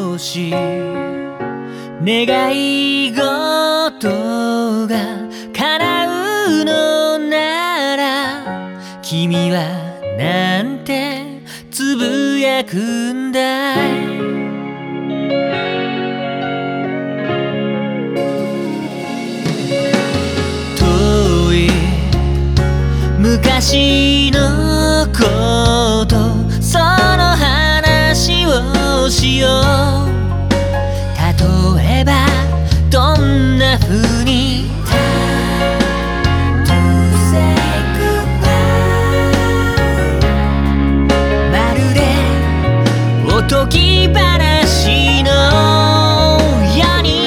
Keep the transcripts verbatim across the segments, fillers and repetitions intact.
もし願い事が叶うのなら君はなんてつぶやくんだい。遠い昔のことその話をしよう。例えばどんな風にまるでおとぎ話のように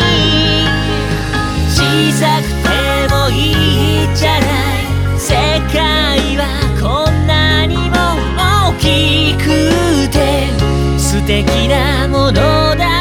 小さくてもいいじゃない。世界はこんなにも大きくて素敵なものだ